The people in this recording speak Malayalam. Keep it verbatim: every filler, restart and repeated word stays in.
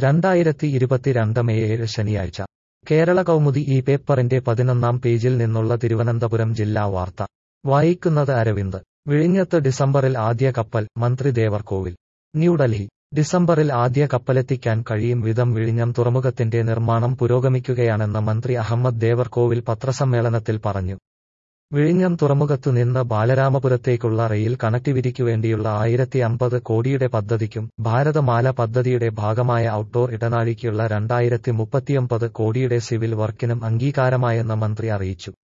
രണ്ടായിരത്തി ഇരുപത്തിരണ്ട് മെയ് ഏഴ് ശനിയാഴ്ച കേരള കൗമുദി ഈ പേപ്പറിന്റെ പതിനൊന്നാം പേജിൽ നിന്നുള്ള തിരുവനന്തപുരം ജില്ലാ വാർത്ത വായിക്കുന്നത് അരവിന്ദ്. വിഴിഞ്ഞത്ത് ഡിസംബറിൽ ആദ്യ കപ്പൽ, മന്ത്രി ദേവർകോവിൽ. ന്യൂഡൽഹി. ഡിസംബറിൽ ആദ്യ കപ്പലെത്തിക്കാൻ കഴിയും വിധം വിഴിഞ്ഞം തുറമുഖത്തിന്റെ നിർമ്മാണം പുരോഗമിക്കുകയാണെന്ന് മന്ത്രി അഹമ്മദ് ദേവർകോവിൽ പത്രസമ്മേളനത്തിൽ പറഞ്ഞു. വിഴിഞ്ഞം തുറമുഖത്തുനിന്ന് ബാലരാമപുരത്തേക്കുള്ള റെയിൽ കണക്ടിവിറ്റിക്കുവേണ്ടിയുള്ള ആയിരത്തി അമ്പത് കോടിയുടെ പദ്ധതിക്കും ഭാരതമാല പദ്ധതിയുടെ ഭാഗമായ ഔട്ട്ഡോർ ഇടനാഴിക്കുള്ള രണ്ടായിരത്തി മുപ്പത്തിയൊമ്പത് കോടിയുടെ സിവിൽ വർക്കിനും അംഗീകാരമായെന്ന് മന്ത്രി അറിയിച്ചു.